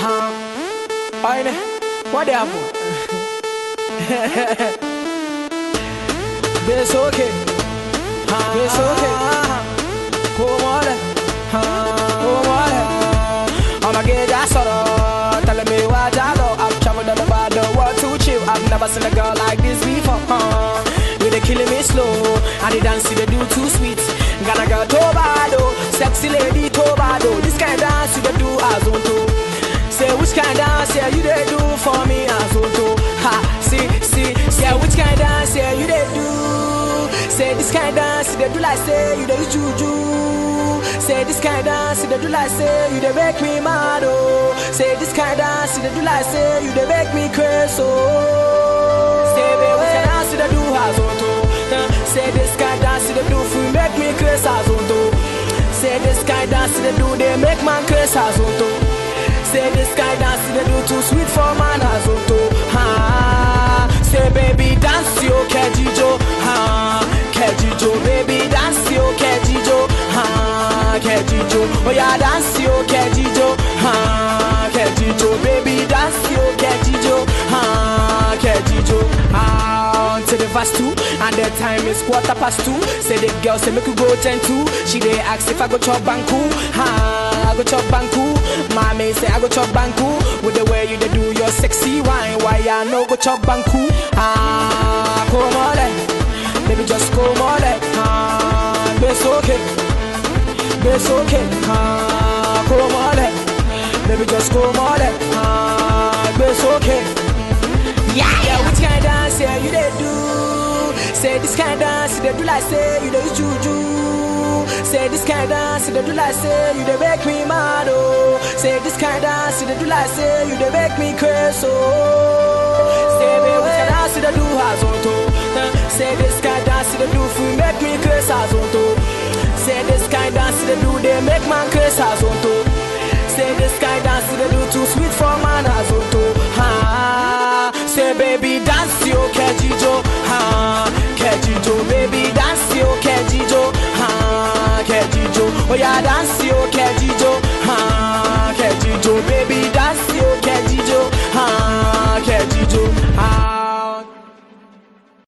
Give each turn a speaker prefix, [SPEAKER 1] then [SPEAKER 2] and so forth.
[SPEAKER 1] Oine, what happened? It's okay. It's okay. Come on. I'ma get that sort of telling me what I know. I'm traveling all over the world to chill. I've never seen a girl like this before. They killing me slow, and the dance they do too sweet. Gonna girl Tobado, sexy lady Tobado. This kind of dance you they do as on to. Say which kind of dance yeah you they do for me as on to. Ha, see, yeah which kind of dance yeah you they do. Say this kind of dance they do like say you they juju. Say this kind of dance they do like say you they make me mad oh. Say this kind of dance they do like say you they make me crazy oh. Say baby which kind of dance they do as on to. Say this kind of dance they do for make me crazy as on to. Say this kind of dance they do they make man crazy as on to. Say this kind of dance they do too sweet for man as on to. Ha. Say baby dance yo kejijo. Ha. Kejijo baby dance yo kejijo. Ha. Kejijo. Oh yeah dance yo kejijo. Ha. Kejijo baby dance yo kejijo. Ha. Kejijo. To the verse 2 and the time is 2:15. Say the girl say make you go 10-2. She dey ask if I go chop banku. Ha, I go chop banku. Mommy say I go chop banku. With the way you dey do your sexy wine, why I no go chop banku? Ah, come on, baby just come on, ah, it's okay, it's okay. Ah, come on, baby just come on, ah, it's okay. Yeah, which kind of dance yeah you they do? Say this kind of dance they do like say you they juju. Say this kind of dance they do like say you they make me mad oh. Say this kind of dance they do like say you they make me crazy oh. Say baby which kind of dance they do as on to. Say this kind of dance they do for make me crazy as on to. Say this kind of dance they do they make man crazy as on to. Say this kind of dance they do too sweet for man as on to. Ha. Say baby dance yo kejijo. Ha. Kejijo baby dance yo kejijo. Ha. Kejijo. Oh yeah dance yo kejijo. Ha. Kejijo baby dance yo kejijo. Ha. Kejijo. Ha.